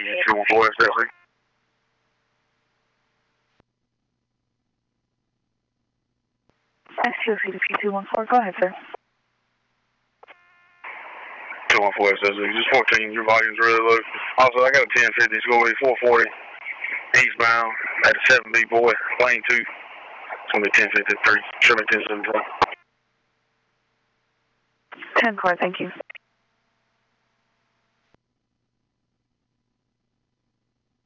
214 SLC. SLC 214, go ahead, sir. 214 SLC, just 14, your volume's really low. Also, I got a 1050, it's going to be 440 eastbound at a 7B boy, lane 2. It's going to be 1053, show me 1073. 10-4, thank you.